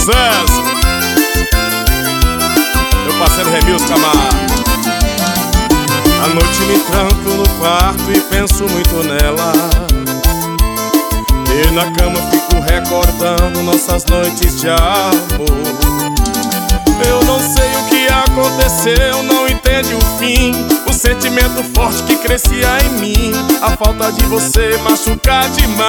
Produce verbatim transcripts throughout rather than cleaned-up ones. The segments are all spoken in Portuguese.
sucesso. Meu parceiro Remilson Camargo. À noite me tranco no quarto e penso muito nela, e na cama fico recordando nossas noites de amor. Eu não sei o que aconteceu, não entende o fim, o sentimento forte que crescia em mim, a falta de você machuca demais.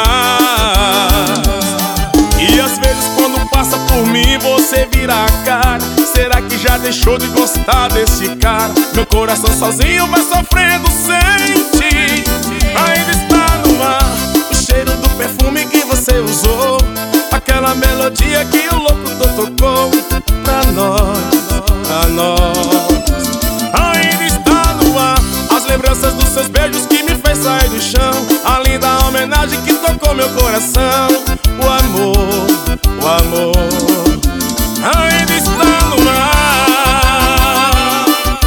E às vezes quando passa por mim você vira a cara. Será que já deixou de gostar desse cara? Meu coração sozinho vai sofrendo sem ti. Ainda está no ar o cheiro do perfume que você usou, aquela melodia que o locutor tocou pra nós, pra nós. Ainda está no ar as lembranças dos seus beijos que me fez sair do chão, a linda homenagem que tocou meu coração. O amor, o amor ainda está no ar.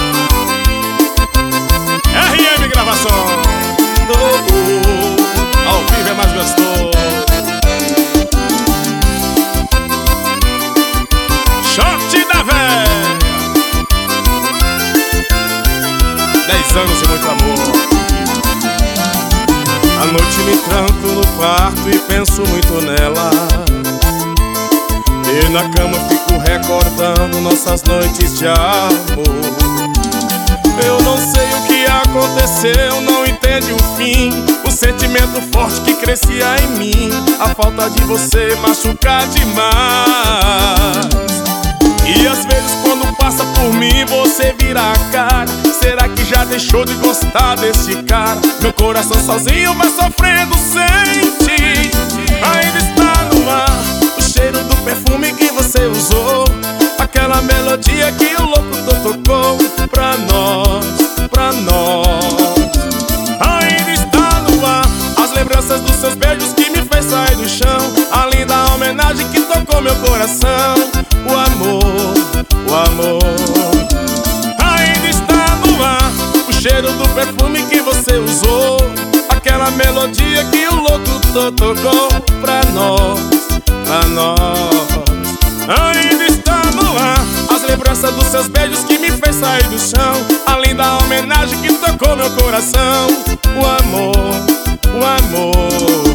R M Gravações, oh, oh, ao vivo é mais gostoso. Short da véia, dez anos e muito amor. À noite me tranco no quarto e penso muito nela, e na cama fico recordando nossas noites de amor. Eu não sei o que aconteceu, não entende o fim, o sentimento forte que crescia em mim, a falta de você machuca demais. E às vezes quando passa por mim você vira a cara. Será que já deixou de gostar desse cara? Meu coração sozinho vai sofrendo sem ti. Ainda está no ar o cheiro do perfume que você usou, aquela melodia que o locutor tocou pra nós, pra nós. Ainda está no ar as lembranças dos seus beijos que me fez sair do chão, a linda homenagem que tocou meu coração. O amor, o amor ainda está no ar o cheiro do perfume que você usou, aquela melodia que o locutor tocou pra nós, pra nós. Ainda está no ar as lembranças dos seus beijos que me fez sair do chão, a linda homenagem que tocou meu coração. O amor, o amor